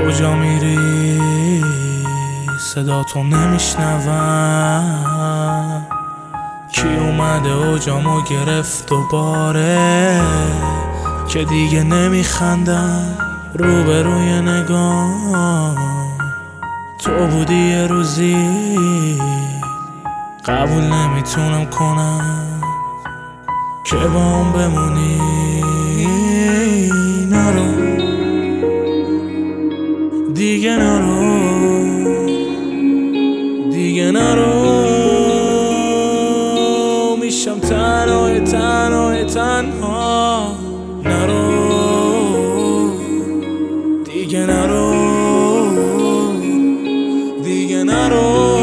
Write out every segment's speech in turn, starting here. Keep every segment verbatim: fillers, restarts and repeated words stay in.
کجا میری؟ صدا تو نمیشنوم. کی اومده اوجامو گرفت دوباره که دیگه نمیخندم رو به روی نگاه. تو بودی یه روزی قبول نمیتونم کنم که با اون بمونی. نرو دیگه، نرو دیگه، نرو. میشم تنهای تنهای تنها. نرو دیگه، نرو دیگه، نرو.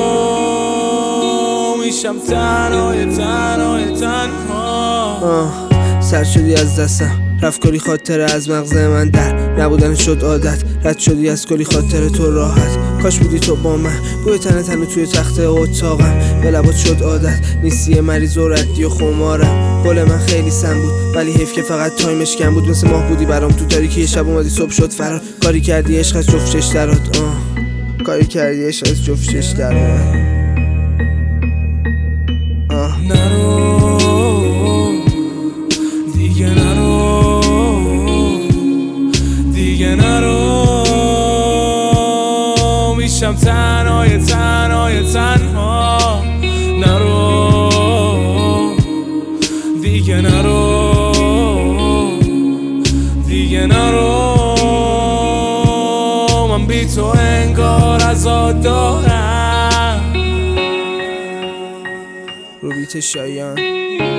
میشم تنهای تنهای تنها. سر شدی از دستم، رفت کلی خاطره از مغز من در نبودن شد عادت. رد شدی از کلی خاطره تو راحت. کاش بودی تو با من، بوی تنه تنه توی تخت اتاقم. به لبات شد عادت، نیستی مریض و ردی و خمارم. قول من خیلی سم بود ولی حیف که فقط تایمش کم بود. مثل ماه بودی برام تو تاریکی شب، اومدی صبح شد فرار. کاری کردی عشق از جفت شش درات. آه کاری کردی عشق از جفت شش درات. آه نرو دیگه، نرو دیگه، نرو. میشم تنهای تنهای تنها. نرو دیگه، نرو دیگه، نرو. من بی تو انگار عذاب دارم. رو بیت شایان.